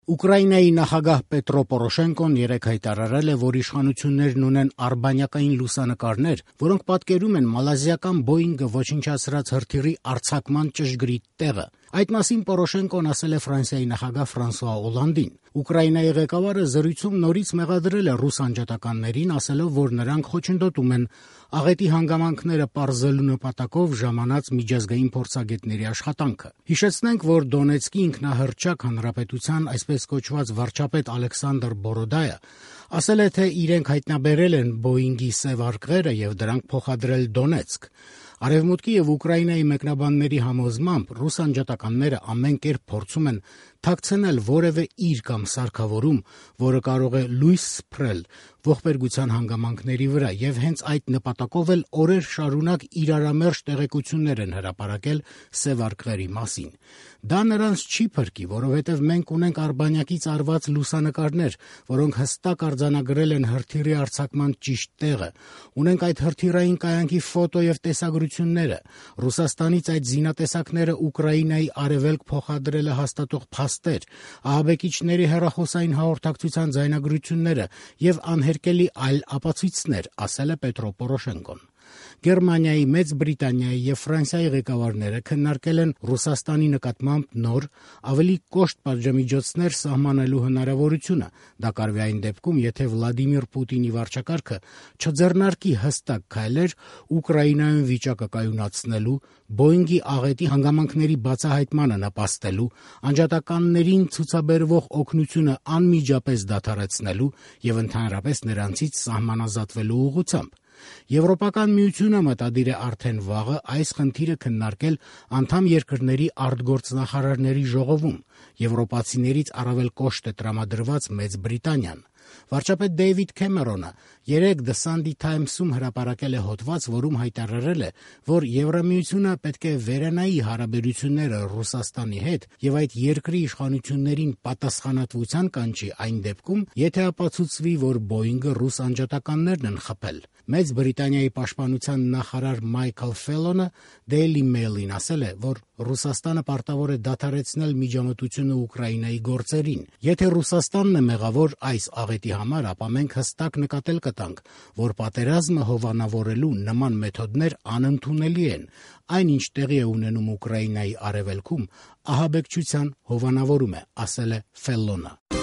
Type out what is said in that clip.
Ուկրաինայի նախագահ Պետրո Պորոշենկոն երեկ հայտարարել է, որ իշխանություններն ունեն արբանյակային լուսանկարներ, որոնք պատկերում են մալազիական Boeing-ը ոչնչացրած հրթիռի արձակման ճշգրիտ տեղը։ Այդ մասին Պորոշենկոն ասել է Ֆրանսիայի նախագահ Ֆրանսուଆ Օլանդին։ Ուկրաինայի ղեկավարը զրույցում նորից մեղադրել է ռուս անջատականներին, ասելով, որ նրանք խոչընդոտում են աղետի հանգամանքները պարզելու նպատակով ժամանած միջազգային փորձագետների աշխատանքը։ Հիշեցնենք, որ Դոնեցկի ինքնահռչակ հանրապետության այսպես կոչված վարչապետ Ալեքսանդր Բորոդայը ասել է, թե իրենք հայտնաբերել են Boeing-ի սև արկղերը եւ դրանք փոխադրել Դոնեցկ։ Արևմուտքի եւ Ուկրաինայի մեկնաբանների համոզմամբ ռուս անջատականները ամեն կերպ փորձում են թաքցնել որևէ իր կամ սարքավորում, որը կարող է լույս սփռել ողբերգության հանգամանքների վրա, եւ հենց այդ նպատակով էլ օրեր շարունակ իրարամերժ տեղեկություններ են հրապարակել սև արկղերի մասին։ Դա նրանց չի փրկի, որովհետեւ մենք ունենք արբանյակից արված լուսանկարներ, որոնք հստակ արձանագրել են հրթիռի արձակման ճիշտ տեղը։ Ունենք այդ հրթիռային կայանքի ֆոտո եւ տեսագրությունները։ Ռուսաստանից այդ զինատեսակները Ուկրաինայի արևելք փոխադրելը հաստատող փաստեր, ահաբեկիչների հեռախոսային հաղորդակցության ձայնագրությունները եւ անհերքելի այլ ապացույցներ, ասել է Պետրո Պորոշենկոն։ Գերմանիայի, Մեծ Բրիտանիայի եւ Ֆրանսիայի ղեկավարները քննարկել են Ռուսաստանի նկատմամբ նոր, ավելի կոշտ պատժամիջոցներ սահմանելու հնարավորությունը։ Դա կարվի այն դեպքում, եթե Վլադիմիր Պուտինի վարչակարգը չձեռնարկի հստակ քայլեր Ուկրաինայում վիճակը կայունացնելու, Boeing-ի աղետի հանգամանքների բացահայտմանը նպաստելու, անջատականներին ցուցաբերվող օգնությունը անմիջապես դադարեցնելու եւ ընդհանրապես նրանցից սահմանազատվելու ուղղությամբ։ Եվրոպական միությունը մտադիր է արդեն վաղը այս խնդիրը քննարկել անդամ երկրների արտգործնախարարների ժողովում։ Եվրոպացիներից առավել կոշտ է տրամադրված Մեծ Բրիտանիան։ Վարչապետ Դեյվիդ Քեմերոնը երեկ The Sunday Times-ում հրապարակել է հոդված, որում հայտարարել է, որ Եվրամիությունը պետք է վերանայի հարաբերությունները Ռուսաստանի հետ եւ այդ երկրի իշխանություններին պատասխանատվության կանչի այն դեպքում, եթե ապացուցվի, որ Boeing-ը ռուս անջատականներն են խփել։ Մեծ Բրիտանիայի պաշտպանության նախարար Մայքլ Ֆելոնը Daily Mail-ին ասել է, որ Ռուսաստանը պարտավոր է դադարեցնել միջամտությունը Ուկրաինայի գործերին։ Եթե Ռուսաստանն է մեղավոր այս աղետի համար, ապա մենք հստակ նկատել կտանք, որ պատերազմը հովանավորելու նման մեթոդներ անընդունելի են։ Այնինչ տեղի է ունենում Ուկրաինայի արևելքում, ահաբեկչության հովանավորում է, ասել է Ֆելոնը։